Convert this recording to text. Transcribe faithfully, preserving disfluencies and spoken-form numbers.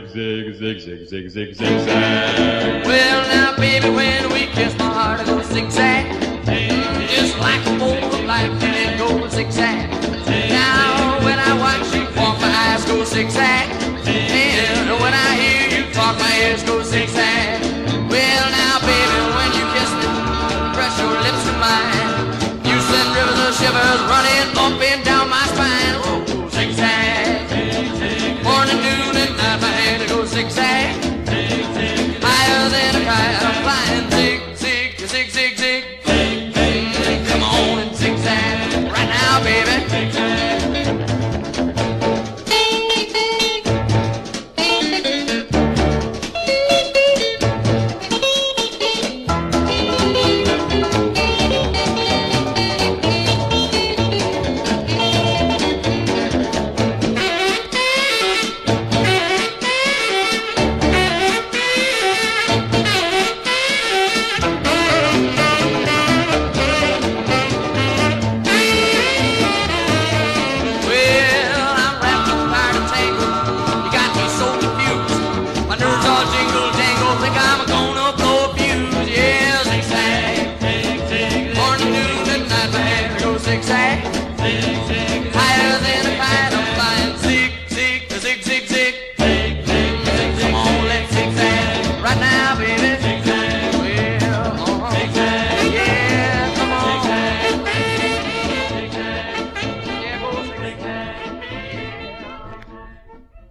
zig, zig, zig, zig, zig, zigzag. Well, now, baby, when we kiss, my heart goes zigzag. Mm, just like a bolt of lightning, it goes zigzag. Now, when I watch you walk, my eyes go zigzag. And when I hear you talk, my ears go zigzag. Well, now, baby, when you kiss me, press your lips to mine. You send rivers of shivers running up and down my spine. Oh, zigzag. Morning, noon, and night, my head goes zigzag. Higher than a kite, I'm flying zig, zig, zig, zig, zig. Mm, come on and zigzag right now, baby. Zigzag, higher than a kite, I'm flying zig, zig, zig, zig, zig. Come on, let's zigzag right now, baby.